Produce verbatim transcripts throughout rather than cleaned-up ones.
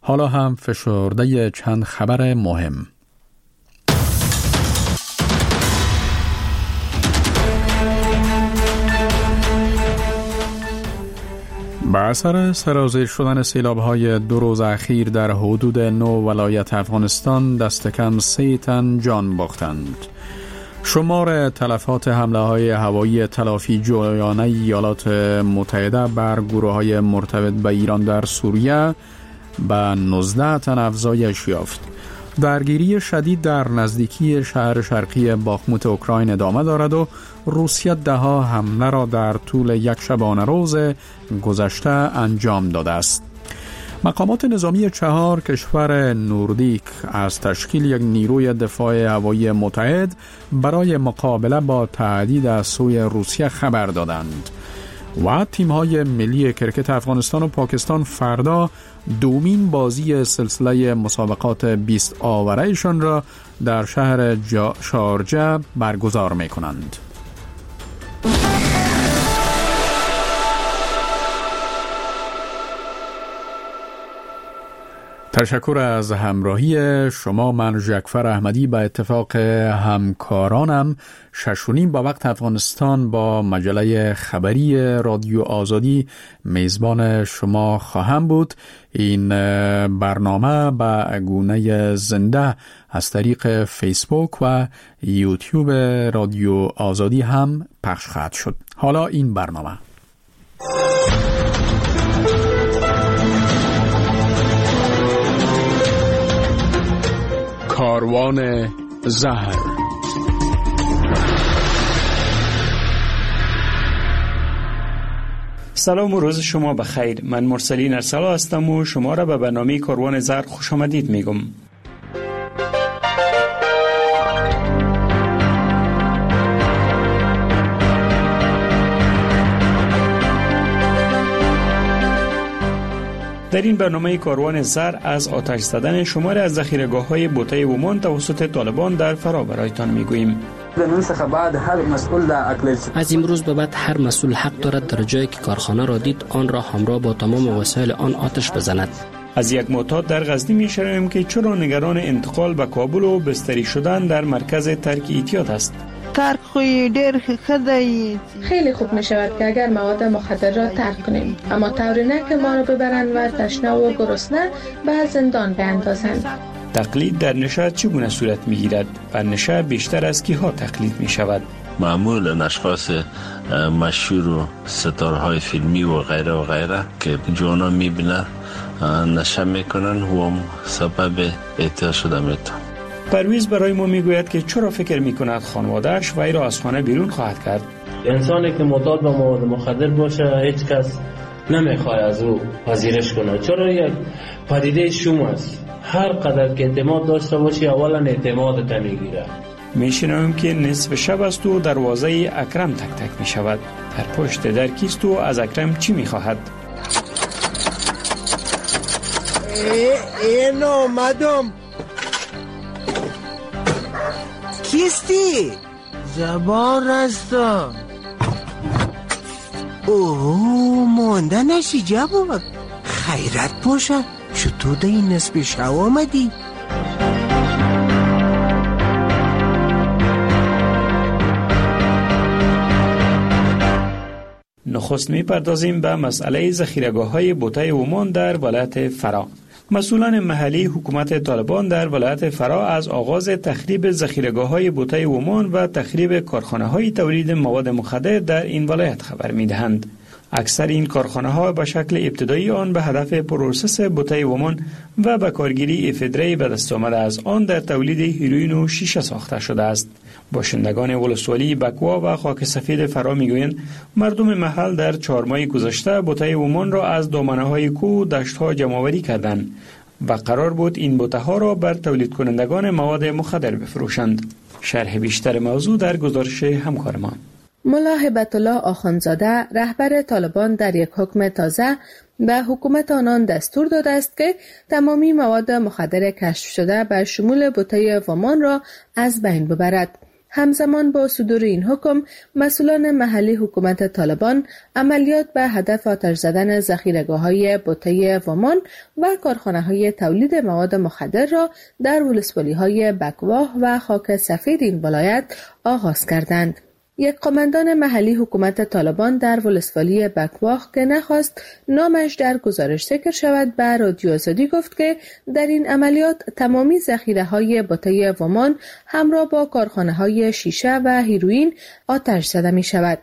حالا هم فشرده چند خبر مهم. با اثر سرازیر شدن سیلاب‌های دو روز اخیر در حدود نه ولایت افغانستان دست کم سه تن جان باختند. شمار تلفات حمله‌های هوایی تلافی جویانه ایالات متحده بر گروه‌های مرتبط به ایران در سوریه به نوزده تن افزایش یافت. درگیری شدید در نزدیکی شهر شرقی باخموت اوکراین ادامه دارد و روسیه ده‌ها حمله را در طول یک شبانه روز گذشته انجام داده است. مقامات نظامی چهار کشور نوردیک از تشکیل یک نیروی دفاع هوایی متحد برای مقابله با تهدید از سوی روسیه خبر دادند و تیم‌های ملی کرکت افغانستان و پاکستان فردا دومین بازی سلسله مسابقات بیست آوره‌شان را در شهر شارجه برگزار می‌کنند. تشکر از همراهی شما. من جعفر احمدی به اتفاق همکارانم ششونیم با وقت افغانستان با مجله خبری رادیو آزادی میزبان شما خواهم بود. این برنامه به گونه زنده از طریق فیسبوک و یوتیوب رادیو آزادی هم پخش خواهد شد. حالا این برنامه کاروان زهر. سلام و روز شما بخیر. من مرسلین ارسلا هستم و شما را به برنامه کاروان زهر خوش آمدید میگم. در این برنامه کاروان زر از آتش زدن شماری از ذخیره‌گاه‌های بوته ومان توسط طالبان در فرا برایتان میگوییم. از امروز به بعد هر مسئول حق دارد در جایی که کارخانه را دید آن را همراه با تمام وسایل آن آتش بزند. از یک معتاد در غزنی میشنویم که چرا نگران انتقال به کابل و بستری شدن در مرکز ترک احتیاط است. ترک خوی دیر خدایی خیلی خوب می شود که اگر مواد مخدر را ترک کنیم، اما طوری نه که ما را ببرند و تشنه و گرسنه به زندان بیندازند. تقلید در نشه چگونه صورت می گیرد؟ بر نشه بیشتر از کیها تقلید می شود؟ معمولا اشخاص مشهور و ستارهای فیلمی و غیره و غیره که جوانا می بینن نشه می کنن و هم سبب اعتیاد شده میتون. پرویز برای ما میگوید که چرا فکر میکند خانواده‌اش وی را از خانه بیرون خواهد کرد. انسانی که معتاد به مواد مخدر باشه هیچ کس نمیخواد از او پذیرش کنه، چرا یک پدیده شوم است. هر قدر که اعتماد داشته باشی اولا اعتمادت میگیره. میشنویم که نصف شب است و دروازه اکرم تک تک میشود. در پشت در کیست و از اکرم چی میخواهد؟ اینو مدام کیستی؟ زبان رستم. اوه مانده نشی جواب. خیرت باشه چطور ده این نصف شو آمدی؟ نخست میپردازیم به مسئله ذخیره‌گاه‌های بوته ومان در ولایت فرا. مسئولان محلی حکومت طالبان در ولایت فرا از آغاز تخریب ذخیره‌گاه‌های بوته ومان و تخریب کارخانه‌های تولید مواد مخدر در این ولایت خبر می‌دهند. اکثر این کارخانه‌ها به شکل ابتدایی آن به هدف پروسس بوته ومان و به کارگیری افیدری به دست آمده از آن در تولید هیروئین و شیشه ساخته شده است. باشندگان ولسوالی بکوا و خاک سفید فرا میگویند مردم محل در چهار ماه گذشته بوته ومان را از دامنه‌های کوه و دشت‌ها جمع‌آوری کردند و قرار بود این بوته‌ها را بر تولید کنندگان مواد مخدر بفروشند. شرح بیشتر موضوع در گزارش همکار ما. ملا هبت الله آخوندزاده رهبر طالبان در یک حکم تازه به حکومت آنان دستور داده است که تمامی مواد مخدر کشف شده به شمول بوته ومان را از بین ببرد. همزمان با صدور این حکم، مسئولان محلی حکومت طالبان عملیات به هدف آتش زدن ذخیره‌گاه‌های بوته ومان و کارخانه‌های تولید مواد مخدر را در ولسوالی‌های بکواه و خاک سفید این ولایت آغاز کردند. یک قماندان محلی حکومت طالبان در ولسوالی بکواه که نخواست نامش در گزارش ذکر شود به رادیو آزادی گفت که در این عملیات تمامی ذخیره‌های بوته ومان همراه با کارخانه‌های شیشه و هیروئین آتش زده می شود.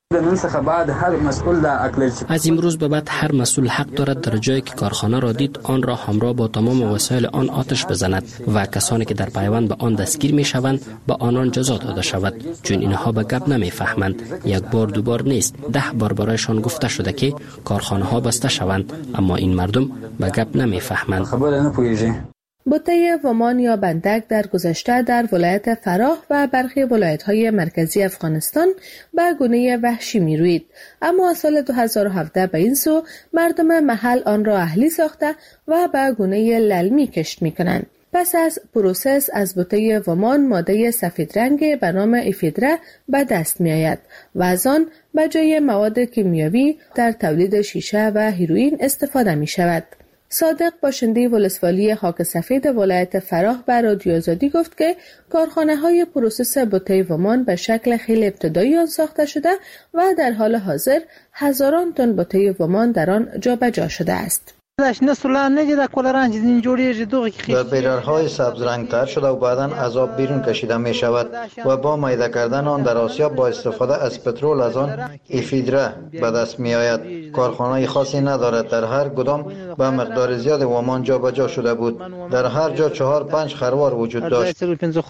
از امروز به بعد هر مسئول حق دارد در جایی که کارخانه را دید آن را همراه با تمام وسایل آن آتش بزند و کسانی که در پیوند به آن دستگیر می شوند به آنان جزا داده شود، چون اینها به گپ نمی فهمند. یک بار دو بار نیست، ده بار برایشان گفته شده که کارخانه ها بسته شوند، اما این مردم به گپ نمی فهمند. بوته ومان یا بندک در گذشته در ولایت فراه و برخی ولایت‌های مرکزی افغانستان به گونه وحشی می‌روید، اما از سال دو هزار و هفده به این سو مردم محل آن را اهلی ساخته و به گونه للمی کشت می‌کنند. پس از پروسس از بوته ومان ماده سفید رنگ به نام افیدره به دست می‌آید و از آن به جای مواد کیمیایی در تولید شیشه و هیروئین استفاده می‌شود. صادق باشنده ولسوالی خاک سفید ولایت فراه به رادیو آزادی گفت که کارخانه‌های پروسس بوته ومان به شکل خیلی ابتدایی آن ساخته شده و در حال حاضر هزاران تن بوته ومان در آن جابجا شده است. و بیرارهای سبز رنگ تر شده و بعداً از آب بیرون کشیده می شود و با میده کردن آن در آسیا با استفاده از پترول از آن افیدره به دست می آید. کارخانه خاصی ندارد، در هر کدام به مقدار زیاد ومان جابجا شده بود. در هر جا چهار پنج خروار وجود داشت.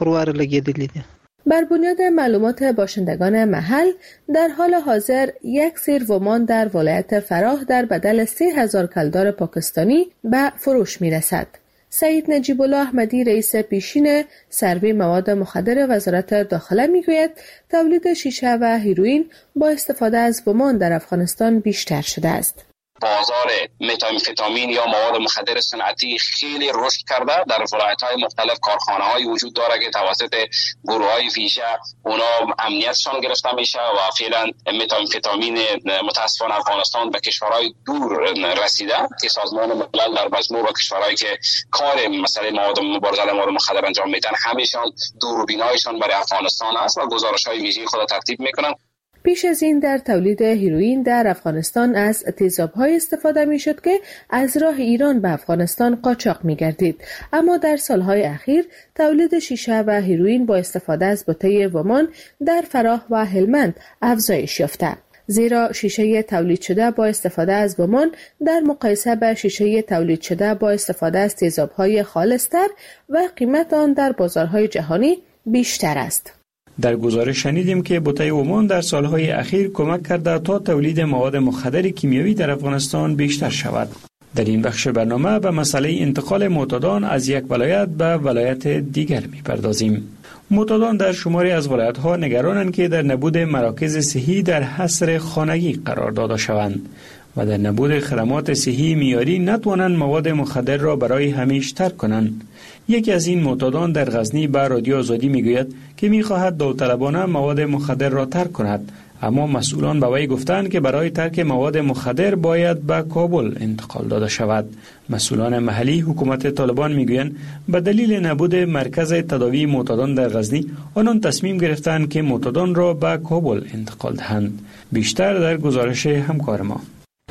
بر بنیاد معلومات باشندگان محل در حال حاضر یک سیر ومان در ولایت فراه در بدل سه هزار کلدار پاکستانی به فروش می رسد. سعید نجیب الله احمدی رئیس پیشین سروی مواد مخدر وزارت داخله می گوید تولید شیشه و هیروئین با استفاده از ومان در افغانستان بیشتر شده است. بازار متامفتامین یا مواد مخدر صنعتی خیلی رشد کرده. در ولایت‌های مختلف کارخانه‌های وجود داره که توسط گروه‌های ویژه اونا امنیتشان گرفته میشه و فعلا متامفتامین متاسفانه افغانستان به کشورهای دور رسیده که سازمان ملل در مجموع با کشورهایی که کار مسئله مواد مبارزه با مواد مخدر انجام میدن همیشان دوربینایشان برای افغانستان است و گزارش‌های ویژه خود ترتیب میکنن. پیش از این در تولید هیروئین در افغانستان از تیزاب‌های استفاده می‌شد که از راه ایران به افغانستان قاچاق می‌گردید، اما در سالهای اخیر تولید شیشه و هیروئین با استفاده از بوته ومان در فراه و هلمند افزایش یافته، زیرا شیشه تولید شده با استفاده از ومان در مقایسه با شیشه تولید شده با استفاده از تیزاب‌های خالص‌تر و قیمت آن در بازارهای جهانی بیشتر است. در گزارش شنیدیم که بوته ومان در سالهای اخیر کمک کرده تا تولید مواد مخدر کیمیایی در افغانستان بیشتر شود. در این بخش برنامه به مسئله انتقال معتادان از یک ولایت به ولایت دیگر می‌پردازیم. معتادان در شماری از ولایت‌ها نگرانند که در نبود مراکز صحی در حصر خانگی قرار داده شوند و در نبود خدمات صحی معیاری نتوانند مواد مخدر را برای همیشه ترک کنند. یکی از این معتادان در غزنی به رادیو آزادی میگوید که میخواهد داوطلبانه مواد مخدر را ترک کند، اما مسئولان به وی گفتند که برای ترک مواد مخدر باید به کابل انتقال داده شود. مسئولان محلی حکومت طالبان میگویند به دلیل نبود مرکز تداوی معتادان در غزنی آنان تصمیم گرفتند که معتادان را به کابل انتقال دهند. بیشتر در گزارش همکار ما.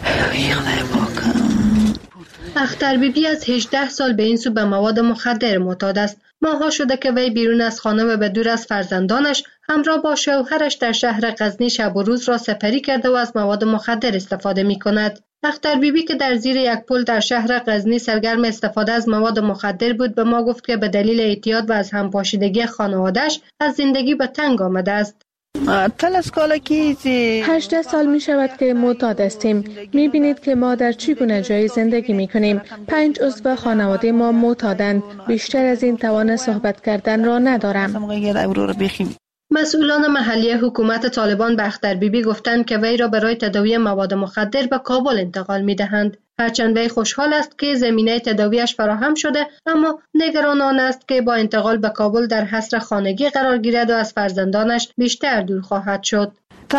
اختر بیبی از هجده سال به این سو به مواد مخدر معتاد است. ماها شده که وی بیرون از خانه و به دور از فرزندانش همراه با شوهرش در شهر غزنی شب و روز را سپری کرده و از مواد مخدر استفاده می کند. اختر بیبی که در زیر یک پل در شهر غزنی سرگرم استفاده از مواد مخدر بود به ما گفت که به دلیل اعتیاد و از همپاشیدگی خانواده‌اش از زندگی به تنگ آمده است. هجده سال می شود که معتاد هستیم. می بینید که ما در چگونه جایی زندگی می کنیم. پنج عضو خانواده ما معتادند. بیشتر از این توان صحبت کردن را ندارم. مسئولان محلی حکومت طالبان به اختربیبی گفتند که وی را برای تداوی مواد مخدر به کابل انتقال می‌دهند. هرچند وی خوشحال است که زمینه تداویش فراهم شده، اما نگران آن است که با انتقال به کابل در حصر خانگی قرار گیرد و از فرزندانش بیشتر دور خواهد شد.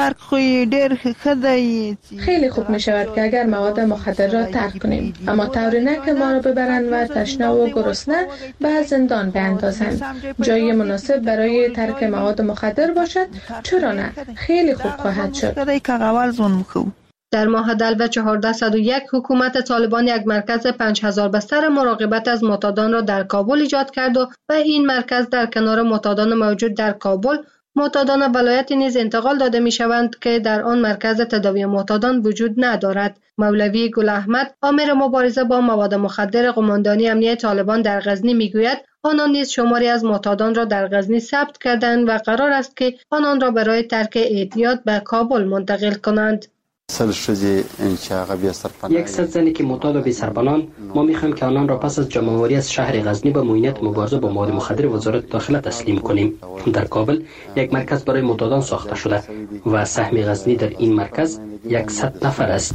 خیلی خوب می شود که اگر مواد مخدر را ترک کنیم، اما طوری نه که ما را ببرند و تشنه و گرسنه به زندان بیندازند. جای مناسب برای ترک مواد مخدر باشد، چرا نه؟ خیلی خوب خواهد شد. در ماه دلو چهارصد و یک حکومت طالبان یک مرکز پنج هزار بستر مراقبت از معتادان را در کابل ایجاد کرد و به این مرکز در کنار معتادان موجود در کابل، معتادان ولایت نیز انتقال داده می شوند که در آن مرکز تداوی معتادان وجود ندارد. مولوی گل احمد، آمر مبارزه با مواد مخدر قماندانی امنیه طالبان در غزنی می گوید آنان نیز شماری از معتادان را در غزنی ثبت کردند و قرار است که آنان را برای ترک اعتیاد به کابل منتقل کنند. یکصد زنی که معتاد و بی سرپناهند، ما میخوایم که آنان را پس از جمع‌آوری از شهر غزنی به معینت مبارزه با مواد مخدر وزارت داخله تسلیم کنیم. در کابل یک مرکز برای معتادان ساخته شده و سهم غزنی در این مرکز صد نفر است.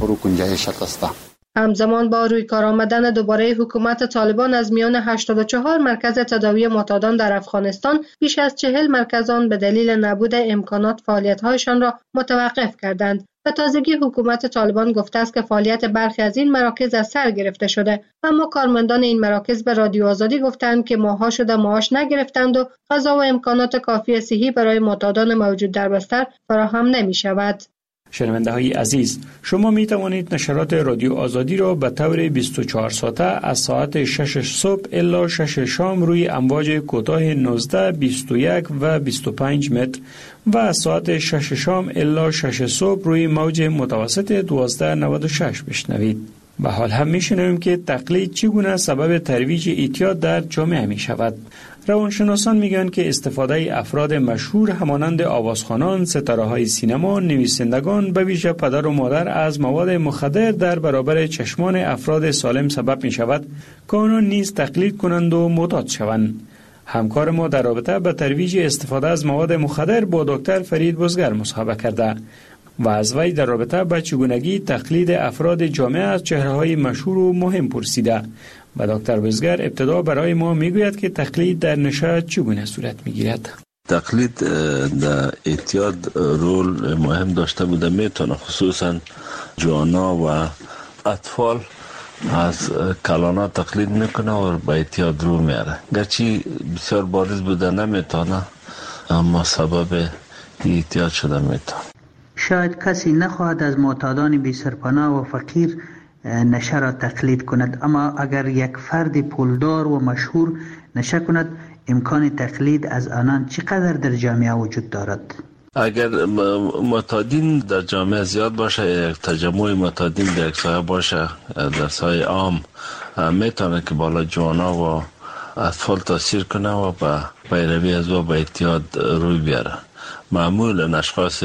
همزمان با روی کار آمدن دوباره حکومت طالبان از میان هشتاد و چهار مرکز تداوی معتادان در افغانستان، بیش از چهل مرکز آن به دلیل نبود امکانات فعالیت‌هایشان را متوقف کردند. به تازگی حکومت طالبان گفته است که فعالیت برخی از این مراکز از سر گرفته شده، اما کارمندان این مراکز به رادیو آزادی گفتند که ماه‌ها شده معاش نگرفتند و غذا و امکانات کافی صحی برای معتادان موجود در بستر فراهم نمی‌شود. شنونده های عزیز، شما می توانید نشرات رادیو آزادی را به طور بیست و چهار ساعته از ساعت شش صبح الی شش شام روی امواج کوتاه نوزده، بیست و یک و بیست و پنج متر و از ساعت شش شام الی شش صبح روی موج متوسط دوازده نود و شش بشنوید. به حال هم می شنویم که تقلید چگونه سبب ترویج اعتیاد در جامعه می شود. روانشناسان میگن که استفاده افراد مشهور همانند آوازخوانان، ستاره‌های سینما، نویسندگان به ویژه پدر و مادر از مواد مخدر در برابر چشمان افراد سالم سبب می شود که آنان نیز تقلید کنند و معتاد شوند. همکار ما در رابطه به ترویج استفاده از مواد مخدر با دکتر فرید بزگر مصاحبه کرده و از وی در رابطه با چگونگی تقلید افراد جامعه از چهره‌های مشهور و مهم پرسیده. و دکتر بزگر ابتدا برای ما میگوید که تقلید در نشه چگونه صورت میگیرد. تقلید در اعتیاد رول مهم داشته بوده میتونه، خصوصا جوانا و اطفال از کلانا تقلید میکنه و به اعتیاد رو میاره. گرچه بسیار بارز بوده نمیتونه، اما سبب اعتیاد شده میتونه. شاید کسی نخواهد از معتادان بی سرپناه و فقیر نشه را تقلید کند، اما اگر یک فرد پولدار و مشهور نشه کند، امکان تقلید از آنان چقدر در جامعه وجود دارد؟ اگر معتادین در جامعه زیاد باشه، یک تجمع معتادین در یک سایه باشه، در سایه عام، میتونه که بالا جوانا و اطفال تاثیر کنه و به پیروی از و به اعتیاد روی بیاره. معمول اشخاص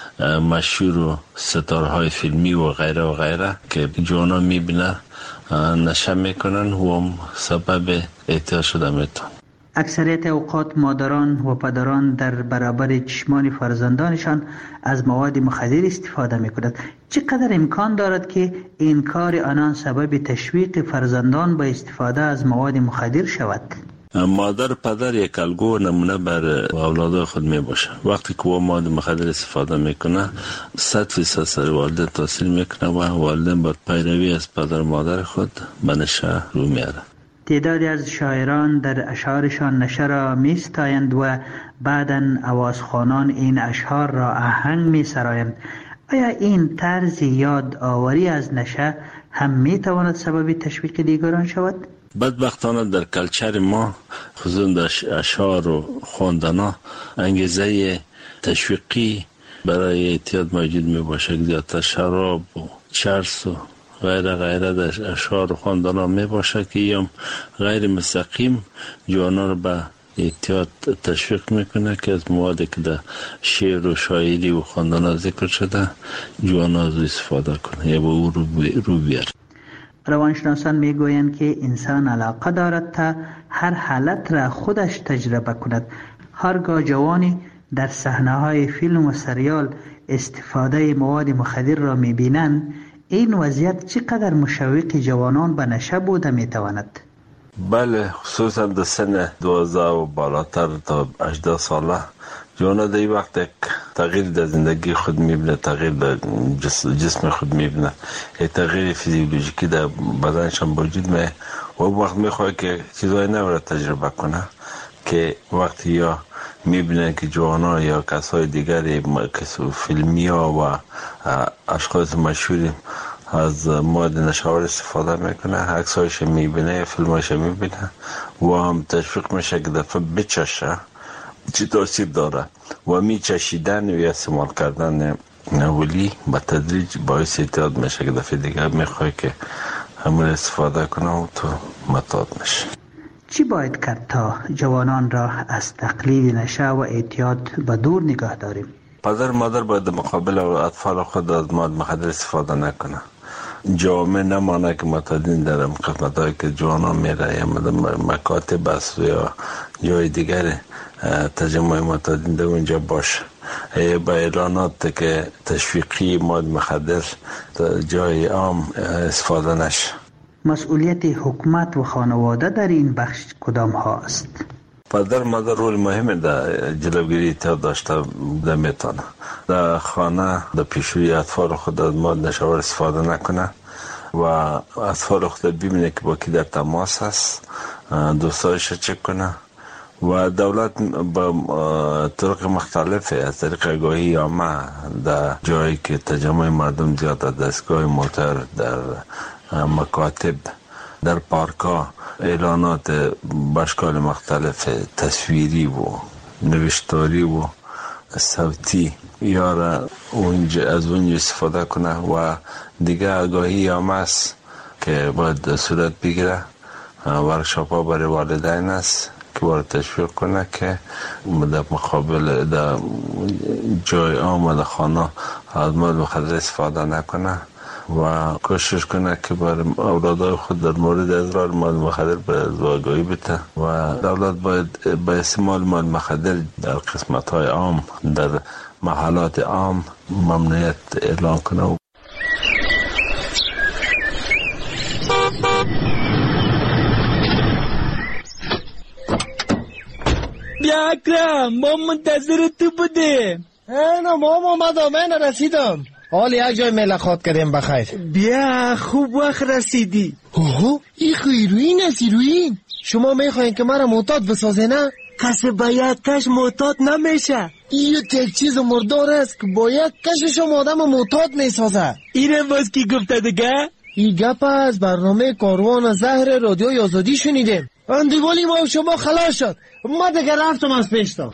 مشهور و ستارهای فیلمی و غیره و غیره که جوانا میبینه نشه میکنن و هم سبب اعتیاد شده میتون. اکثریت اوقات مادران و پدران در برابر چشمان فرزندانشان از مواد مخدر استفاده میکنند. چقدر امکان دارد که این کار آنان سبب تشویق فرزندان به استفاده از مواد مخدر شود؟ مادر پدر یک الگو نمونه بر اولاد خود می باشه. وقتی که او مواد مخدر استفاده میکنه، صد فیصد سر والدین تاثیر میکنه و والدین باید پیروی از پدر و مادر خود به نشه رو میاره. تعدادی از شاعران در اشعارشان نشه را میستایند و بعداً آوازخوانان این اشعار را آهنگ میسرایند. آیا این طرز یاد آوری از نشه هم میتواند سبب تشویق دیگران شود؟ بدبختانه در کلچر ما، خصوصا در اشعار و خواندنا، انگیزه تشویقی برای اعتیاد موجود می باشه. زیادتر شراب و چرس و غیره غیره در اشعار و خواندنا می باشه که یم غیر مستقیم جوانا رو به اعتیاد تشویق میکنه که از موادی که در شعر و شاعری و خواندنا ذکر شده جوانا از استفاده کنه یا به او رو بیاره. روانشناسان میگویند که انسان علاقه دارد تا هر حالت را خودش تجربه کند. هرگاه جوانی در صحنه‌های فیلم و سریال استفاده مواد مخدر را می‌بینند، این وضعیت چقدر مشوق جوانان به نشه بوده میتواند؟ بله، خصوصا در سن دوازده و بالاتر تا هجده ساله جوانا در این وقت یک تغییر در زندگی خود میبینه، تغییر در جسم خود میبینه، یک تغییر فیزیولوژیکی در بدنشان وجود می و وقت میخواد که چیزای نو را تجربه کنه که وقتی یا میبینه که جوانا یا کسای دیگری فیلمی ها و اشخاص مشهوری از مواد نشاور استفاده میکنه، عکسایش میبینه، فیلمایش میبینه و هم تشویق میشه که دفعه بچشه چی تاثیر داره و میچشیدن و استعمال کردن اولی به تدریج باعث اعتیاد میشه که دفعه دیگه میخواه که همون استفاده کنه و تو معتاد میشه. چی باید کرد تا جوانان را از تقلید نشه و اعتیاد به دور نگاه داریم؟ پدر مادر باید مقابل اطفال خود از مواد مخدر استفاده نکنه. جامعه نمانه که معتادین در قسمت هایی که جوانان میره یا مکاتب است یا جای دیگر تجمع معتادین در اونجا باشه، با اعلانات که تشویقی مواد مخدر جای عام استفاده نشه. مسئولیت حکومت و خانواده در این بخش کدام ها است؟ پدر مادر رول مهم در جلوگیری اعتیاد داشته بوده میتونه. در خانه در پیشوی اطفال خود از مواد نشاور استفاده نکنه و اطفال خود ببینه که با کی در تماس است، دوستایش چک کنه و دولت با طرق مختلف از طریق آگاهی عامه در جایی که تجمع مردم زیاد، در دستگاه موتر، در مکاتب، در پارکا اعلانات باشکال مختلف تصویری و نوشتاری و صوتی یا اونجا از اونجا استفاده کنه و دیگه آگاهی عامه است که باید صورت بگیره. ورکشاپ ها برای والدین است که باید تشویق کنه که در مقابل در جای عام و در خانه از مواد مخدر استفاده نکنه و کوشش کنه که بر اولادای خود در مورد اضرار مواد مخدر به آگاهی بده و دولت باید به استعمال مواد مخدر در قسمت های عام، در محلات عام ممنوعیت اعلان کنه. بیا اکرم، ما منتظر تو بودیم. اینا ما اومدم، من رسیدم. حال یک جای ملاقات کردیم بخیر. بیا خوب وقت رسیدی. اوه این هیروین است، هیروین. شما میخواین که مرا معتاد بسازه نه؟ کسی با یک کش معتاد نمیشه. این یک چیز مردار است که با یک کشش هم آدم معتاد میسازه. اینه باز کی گفته دیگه؟ این گپ از برنامه کاروان زهر رادیوی آزادی شنیدیم. اندیوالی ما شما خلاص شد. ما دیگه رفتم از پیشتا.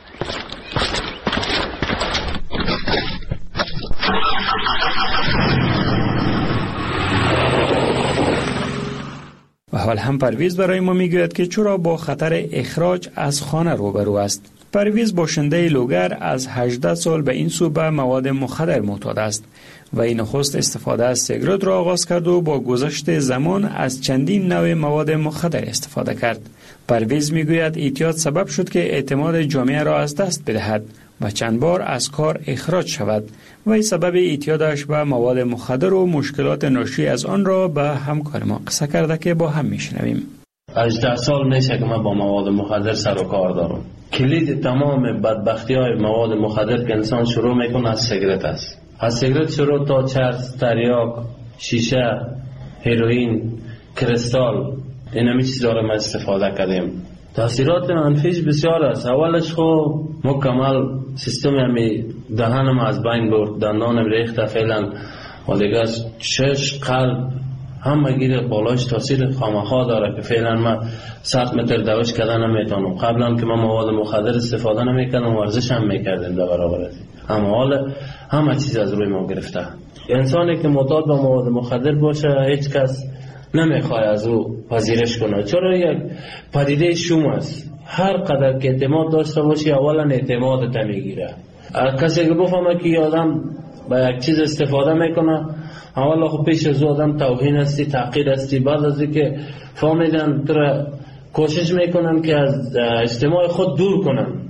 و حال هم پرویز برای ما میگوید که چرا با خطر اخراج از خانه روبرو است. پرویز باشنده لوگر از هجده سال به این سو به مواد مخدر معتاد است و این نخست استفاده از سیگارت را آغاز کرد و با گذشت زمان از چندین نوع مواد مخدر استفاده کرد. پرویز میگوید اعتیاد سبب شد که اعتماد جامعه را از دست بدهد و چند بار از کار اخراج شود و این سبب اعتیادش به مواد مخدر و مشکلات ناشی از آن را به همکار ما قصه کرده که با هم میشنویم. هجده سال میشه که من با مواد مخدر سر و کار دارم. کلید تمام بدبختی های مواد مخدر که انسان شروع میکنه از سیگارت است. از سیگارت شروع تا چرس، تریاک، شیشه، هیروئین، کریستال، این همی چیزا رو ما استفاده کردیم. تاثیرات منفیش بسیار است. اولش خو مکمل سیستم همی دهنم از بین برد، دندانم ریخته فعلا و دیگه چشم، قلب همه گیر بالاش تاثیر خامخا داره که فعلا ما صد متر دوش کردن نمیتونم. قبلا که ما مواد مخدر استفاده نمیکردم، ورزش هم میکردیم در برابر از اما حال همه چیز از روی ما گرفته. انسانی که معتاد به مواد مخدر باشه هیچ کس نمیخواد از او پذیرش کنه، چرا یک پدیده شوم است. هر قدر که اعتماد داشته باشی اولا اعتمادت میگیره. کسی که بفهمه که آدم با یک چیز استفاده میکنه اولا خب پیش از آدم توهین هستی، تحقیر هستی، بعد از اینکه فهمیدن تو کوشش میکنن که از اجتماع خود دور کنن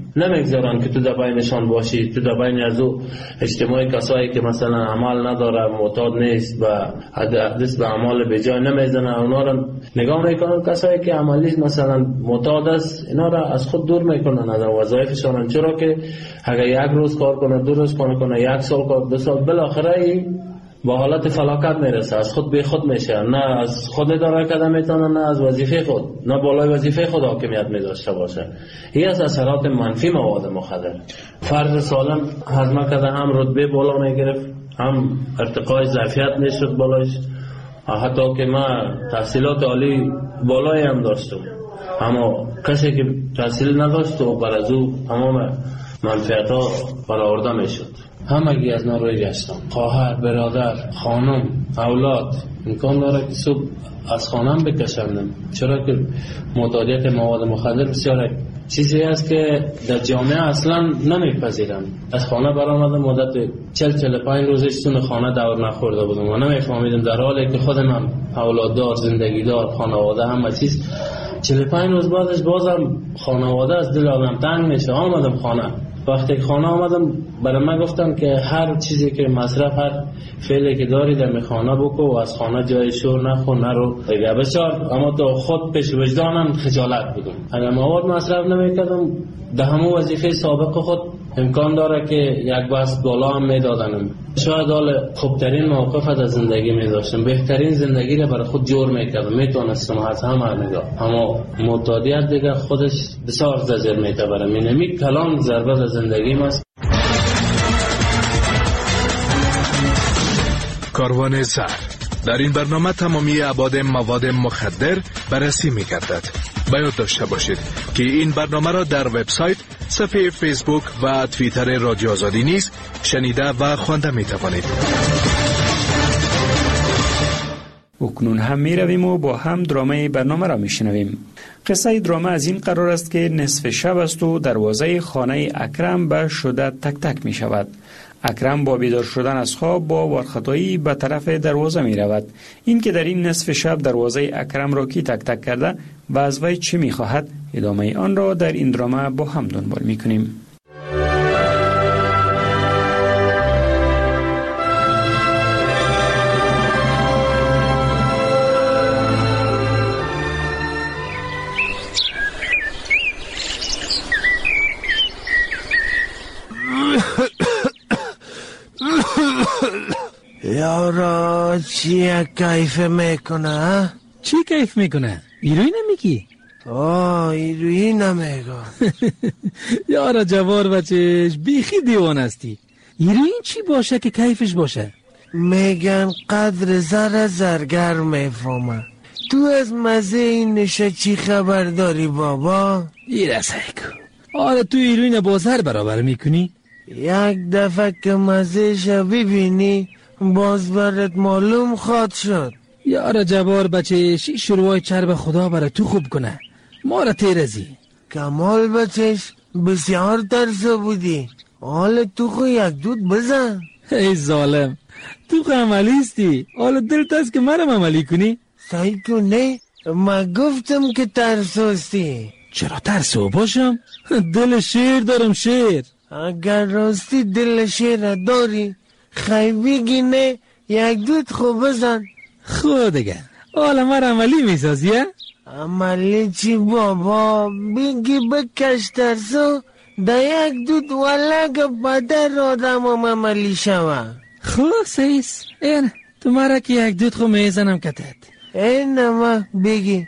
نمیگذارن که تو در بینشان باشی، تو در بین از او اجتماعی کسایی که مثلا عمل نداره، معتاد نیست و دست به اعمال بجای نمیزنن، اونا رو نگاه میکنن. کسایی که عملی مثلا معتاد است اینا را از خود دور میکنن از وظایفشان، چرا که اگر یک روز کار کنه، دو روز کار کنه، یک سال کار، دو سال، بالاخره با حالت فلاکت میرسه، از خود به خود میشه، نه از خود اداره کرده میتونه، نه از وظیفه خود، نه بالای وظیفه خود حاکمیت میداشته باشه. این از اثرات منفی مواد مخدر. فرد سالم هضم کرده هم رتبه بالا میگرفت، هم ارتقای ظرفیت میشد بالایش، حتی که من تحصیلات عالی بالایی هم داشتم، اما کسی که تحصیل نداشت و بر از او تمام منفعت ها برآورده میشد. همگی از نروی گشتم، خواهر، برادر، خانم، اولاد، امکان داره که صبح از خانم بکشندم، چرا که معتادیت مواد مخدر بسیار چیزی است که در جامعه اصلا نمیپذیرم. از خانه برآمدم، مدت چهل چهل و پنج روزش تون خانه دور نخورده بودم و نمیفهمیدم، در حالی که خودم اولاددار، زندگیدار، خانواده، همه چیز. چهل و پنج روز بعدش بازم خانواده از دل آدم تنگ میشه. آمدم خانه، وقتی خانه آمدم برای من گفتم که هر چیزی که مصرف، هر فعلی که داری در خانه بکو و از خانه جای شور نخور، نرو دیگه. بسیار اما تو خود پیش وجدانم خجالت بودم. اگر مواد مصرف نمیکردم در همون وظیفه سابق خود امکان داره که یک بست بالا هم میدادنم، شاید حال خوبترین موقف از زندگی میداشتم، بهترین زندگی رو برای خود جور میکردم، میتونستم از همه نگاه. اما معتادیت دیگه خودش بسیار زجر میتبره، مینمی کلان ضربه در زندگی است. کاروان زهر. در این برنامه تمامی ابعاد مواد مخدر بررسی می‌گردد. باید داشته باشید که این برنامه را در وبسایت، صفحه فیسبوک و توییتر رادیو آزادی نیز شنیده و خوانده می‌توانید. اکنون هم می رویم و با هم درامه برنامه را می شنویم. قصه درامه از این قرار است که نصف شب است و دروازه خانه اکرم به شدت تک تک می شود. اکرم با بیدار شدن از خواب با وارخطایی به طرف دروازه می رود. این که در این نصف شب دروازه اکرم را کی تک تک کرده و از وی چی می خواهد، ادامه آن را در این درامه با هم دنبال می کنیم. یارا چی کیف میکنه؟ چی کیف میکنه؟ ایروی نمیگی؟ آه ایروی نمیگم. یارا جوار بچهش بیخی دیوان هستی. ایروی چی باشه که کیفش باشه؟ میگن قدر زر زرگر میفهمه. تو از مزه این نشه چی خبر داری بابا؟ ایره سیکو. آره تو ایروی با زر برابر میکنی؟ یک دفعه که مزه شو ببینی باز برات معلوم خواد شد. یارا جبار بچه شی شروع چرب خدا برای تو خوب کنه، ما را تیرزی. کمال بچهش بسیار ترسو بودی، حال تو خو یک دود بزن. ای ظالم، تو خو عملیستی، حالا دلت است که مرم عملی کنی؟ سعی کنه، ما گفتم که ترسوستی. چرا ترسو باشم؟ دل شیر دارم شیر. اگر راستی دل شیر داری خیلی بگی نه یک دود خوب بزن. خود دیگه حالا مر عملی میسازیه؟ عملی چی بابا، بگی بکش ترسو در یک دود ولگ بدر آدم هم عملی شوه. خوب سیس این تو مرا که یک دود خوب میزنم کتت. این نما بگی.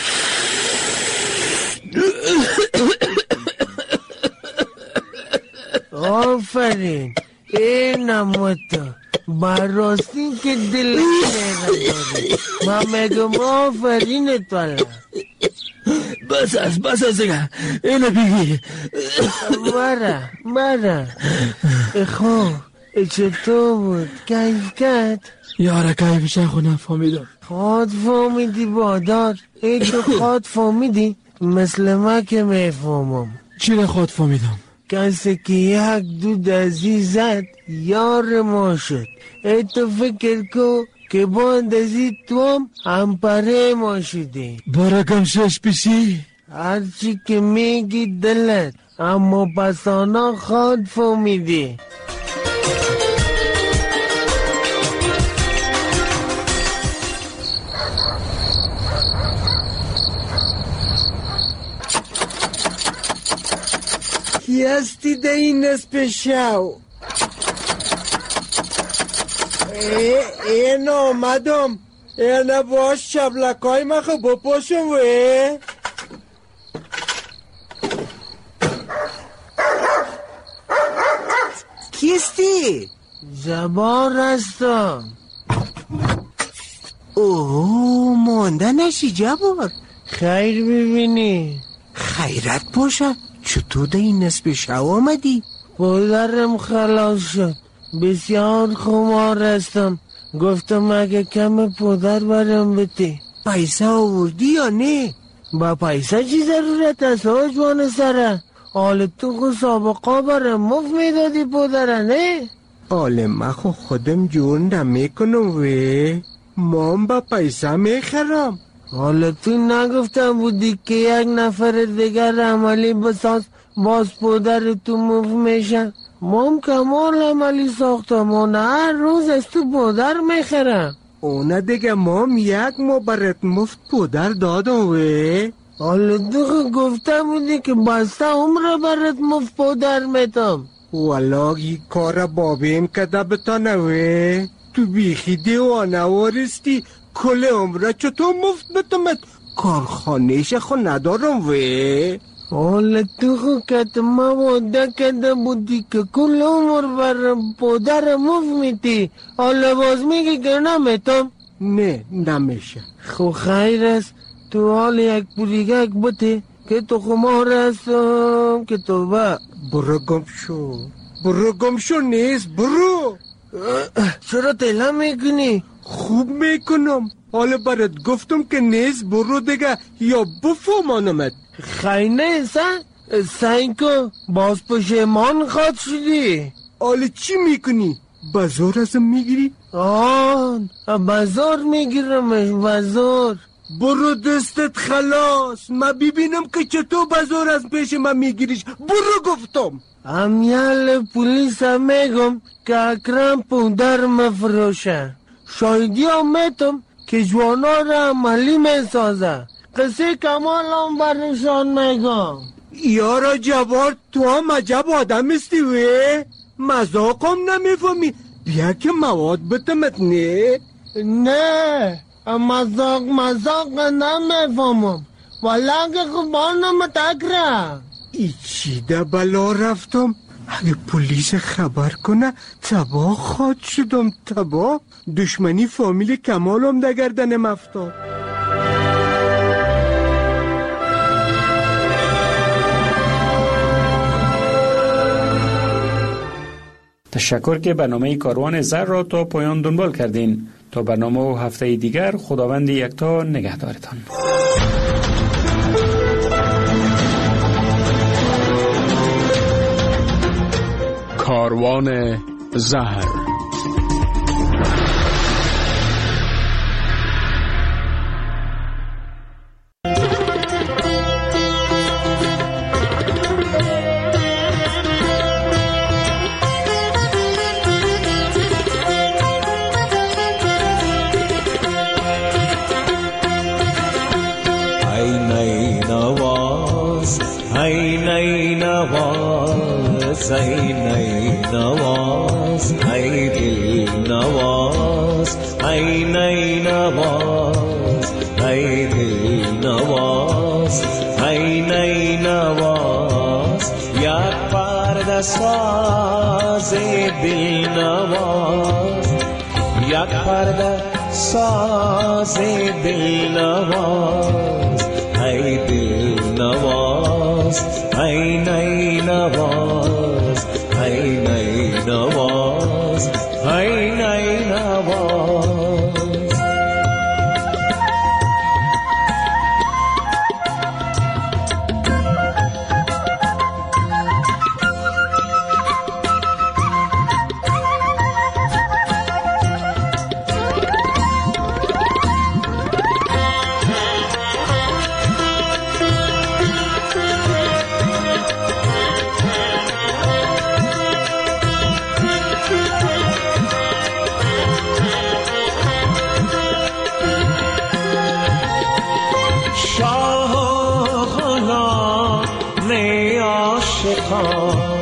آفرین، این نموتو براستی که دل میگم ما میگم آفرین تولا. بس از بس از دیگه اینو بگی. مرا مرا خو چطور بود کیف کرد؟ یاره کیفش خود نفهمیدم. خود فهمیدی بادار؟ ای تو خود فهمیدی؟ مثل ما که میفهمم. چی را خود فهمیدم؟ کسی که یک دود عزیزت یار ما شد. ای تو فکر کو که با اندازی تو هم همپره ما شدی. برکم شش پیشی. هرچی که میگی دلت اما پس آنا خود فهمیده. کی هستی ده این نصف شو؟ این آمدم. اینه باش شبلکای ما خب بپاشم وی. کیستی؟ جبار هستم. اوه مانده نشی جبار. خیر ببینی. خیرت باشه. چطور ده این نصف شو آمدی؟ پدرم خلاص شد. بسیار خمار هستم. گفتم اگه کم پدر برم بده. پیسه آوردی یا نه؟ با پیسه چی ضرورت است ها جوان سره؟ حال تو خود سابقا برم مفت میدادی پدره نه؟ حال من خود خودم جور نمیکنم وی. مام با پیسه میخرم. حالا تو نگفتم بودی که یک نفر دیگر عملی بساز باز پدر تو مفت میشه؟ مام کمال عملی ساختم و هر روز از تو پدر میخرم. اونه دیگه مام یک ما برات مفت پدر دادم وی. حالا تو گفته بودی که بسته عمر برات مفت پدر میتم. والا این کار بابیم کده بتانه وی. تو بیخی دیوانه وارستی. کل عمره چطور مفت بتمت؟ کارخانهش خو ندارم وی. حالا تو خو کت ما وعده کده بودی که کل عمر بر پدر مفت میتی. حالا باز میگی که نمیتم؟ نه نمیشه. خو خیر است. تو حال یک پولیگک بته که تو خمار هستم که تو با. برو گم شو. برو گم شو نیست برو. چرا تله میکنی؟ خوب میکنم. حالا برات گفتم که نیست برو دیگه یا بفهمانمت. خیلی نیست سینکو باز پشیمان خواد شدی. حالا چی میکنی؟ بازار ازم میگیری؟ آن بازار میگیرمش بازار. برو دستت خلاص. من ببینم که چطور بازار از پیش من میگیریش. برو گفتم. امیال پولیس هم میگم که اکرم پودر مفروشه. شایدی هم میتم که جوانا را عملی میسازه. قصه کمال هم برشان میگم. یارا جوار تو هم عجب آدم استی وی. مذاقم نمیفهمی. بیا که مواد بتمت نه. نه مذاق مذاق نمیفهمم. والا که خوبانم تکره. ای چی ده بلا رفتم. اگه پلیس خبر کنه تباه خواد شدم. تباه دشمنی فامیل کمالم ده گردنم افتاد. تشکر که برنامه کاروان زر را تا پایان دنبال کردین. تا برنامه و هفته دیگر خداوند یکتا نگهدارتان. کاروان زهر. ای نی نواز ای دل نواز ای نی نواز ای دل نواز ای نی نواز یک پرده ساز دل نواز یک پرده ساز دل نواز ای دل نواز ای نی نواز ای نی نواز ای نی نواز ها